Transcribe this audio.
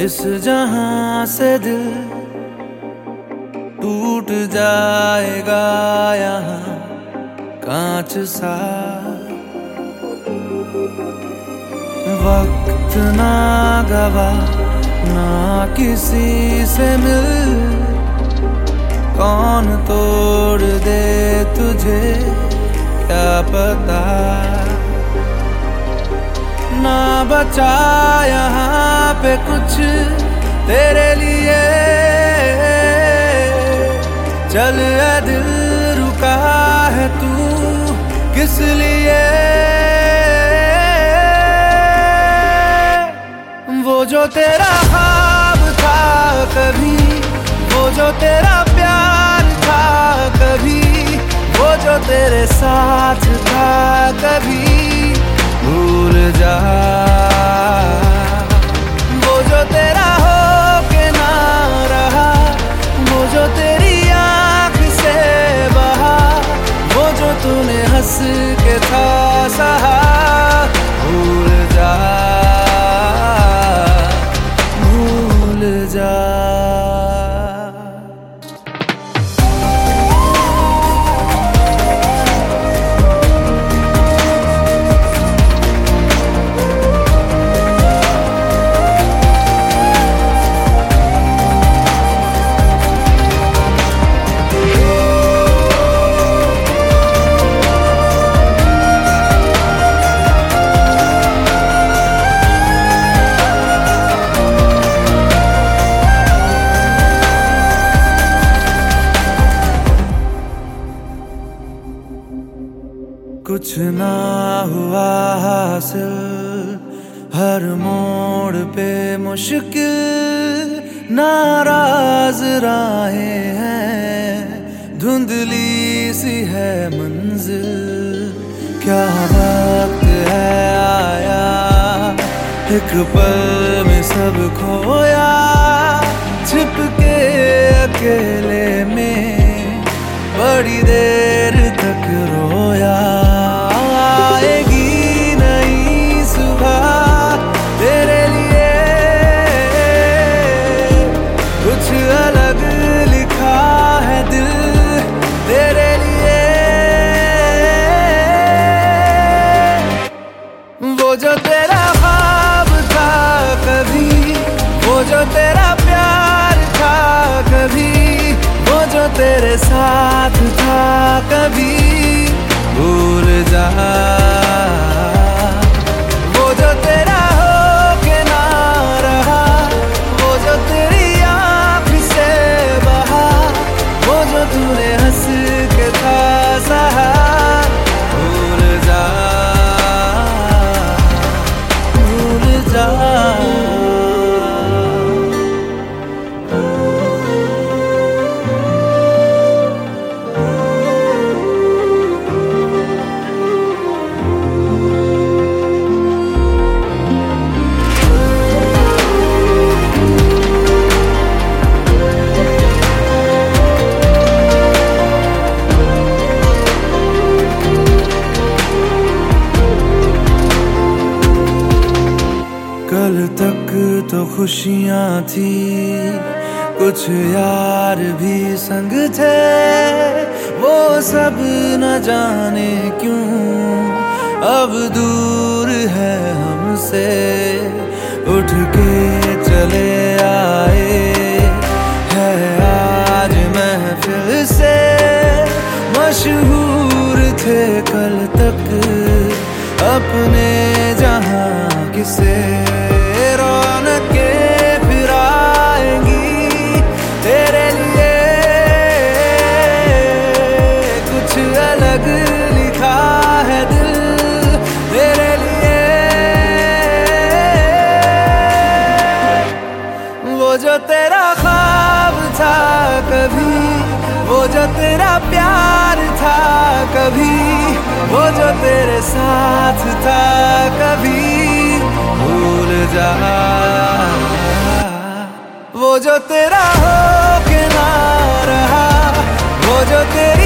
इस जहां से दिल टूट जाएगा यहाँ कांच सा। वक्त ना गवा ना किसी से मिल, कौन तोड़ दे तुझे क्या पता। ना बचा यहाँ पे कुछ तेरे लिए, चल ए दिल रुका है तू किस लिए। वो जो तेरा ख्वाब था कभी, वो जो तेरा प्यार था कभी, वो जो तेरे साथ था कभी, भूल जा। वो जो तेरा हो के ना रहा, वो जो तेरी आँख से बहा, वो जो तूने हंस के था सहा, भूल जा भूल जा। कुछ ना हुआ हासिल, हर मोड़ पे मुश्किल, नाराज राहें हैं, धुंधली सी है मंजिल। क्या वक्त है आया, एक पल में सब खोया, छिप के अकेले में बड़ी देर तक रोया। आएगी नई सुबह तेरे लिए, कुछ अलग लिखा है दिल तेरे लिए। वो जो तेरा ख्वाब था कभी, वो जो तेरा प्यार था कभी, वो जो तेरे साथ था कभी, भूल जा। वो जो तेरा हो के ना रहा, वो जो तेरी आँख से बहा, वो जो तूने हंस के था सहा, भूल जा भूल जा। कल तक तो खुशियाँ थी, कुछ यार भी संग थे, वो सब न जाने क्यों अब दूर है हमसे। उठ के चले आए है आज महफिल से, मशहूर थे कल तक अपने जहां किसे। रौनकें फिर आएंगी तेरे लिए, कुछ अलग लिखा है दिल तेरे लिए। वो जो तेरा ख्वाब था कभी, वो जो तेरा प्यार था कभी, वो जो तेरे साथ था कभी, भूल जा। वो जो तेरा हो के ना रहा, वो जो तेरी